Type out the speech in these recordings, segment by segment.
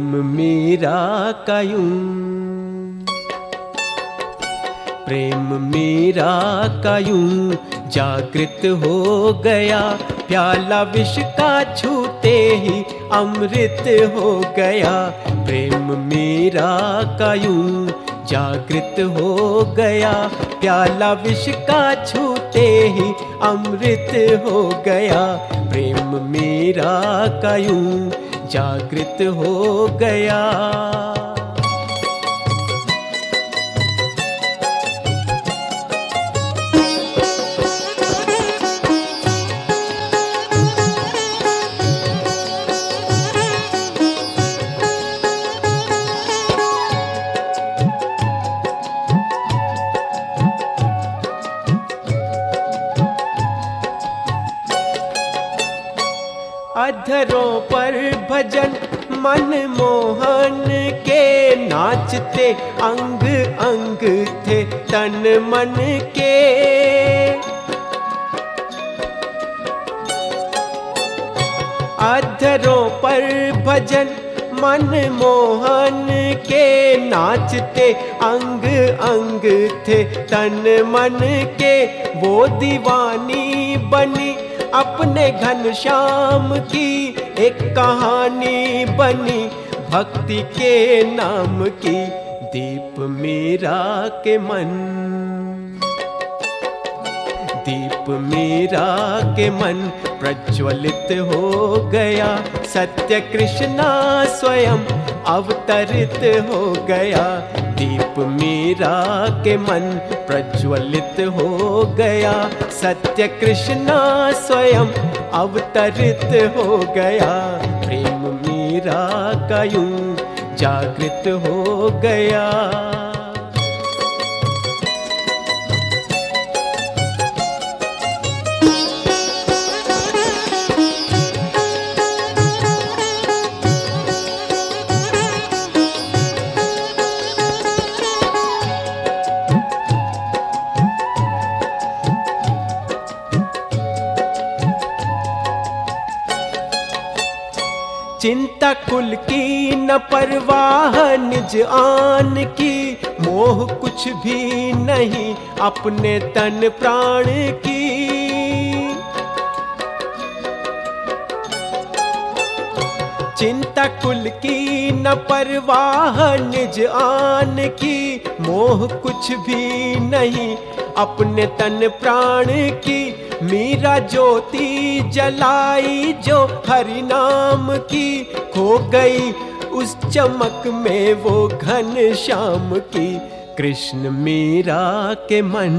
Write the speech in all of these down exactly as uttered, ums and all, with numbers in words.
प्रेम मेरा का यूं, प्रेम मेरा का यूं जागृत हो गया। प्याला विष का छूते ही अमृत हो गया। प्रेम मेरा का यूं जागृत हो गया। प्याला विष का छूते ही अमृत हो गया। प्रेम मेरा का यूं जागृत हो गया। अधरों पर भजन मन मोहन के, नाचते अंग अंग थे तन मन के। अधरों पर भजन मन मोहन के, नाचते अंग अंग थे तन मन के। वो दीवानी बनी अपने घनश्याम की, एक कहानी बनी भक्ति के नाम की। दीप मेरा के मन, दीप मेरा के मन प्रज्वलित हो गया। सत्य कृष्णा स्वयं अवतरित हो गया। दीप मेरा के मन प्रज्वलित हो गया। सत्य कृष्णा स्वयं अवतरित हो गया। प्रेम मेरा का यूं जागृत हो गया। चिंता कुल की न परवाह निज आन की, मोह कुछ भी नहीं अपने तन प्राण की। चिंता कुल की न परवाह निज आन की, मोह कुछ भी नहीं अपने तन प्राण की। मीरा ज्योति जलाई जो हरि नाम की, खो गई उस चमक में वो घन श्याम की। कृष्ण मीरा के मन,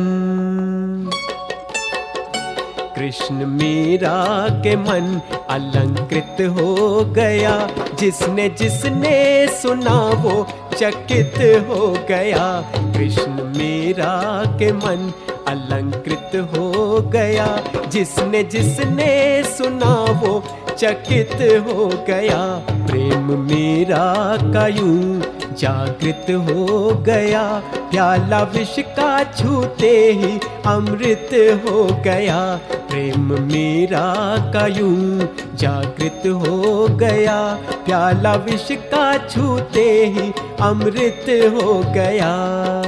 कृष्ण मीरा के मन अलंकृत हो गया। जिसने जिसने सुना वो चकित हो गया। कृष्ण मीरा के मन अलंकृत हो गया। जिसने जिसने सुना वो चकित हो गया। प्रेम मेरा का यूं जागृत हो गया। प्याला विष का छूते ही अमृत हो गया। प्रेम मेरा का यूं जागृत हो गया। प्याला विष का छूते ही अमृत हो गया।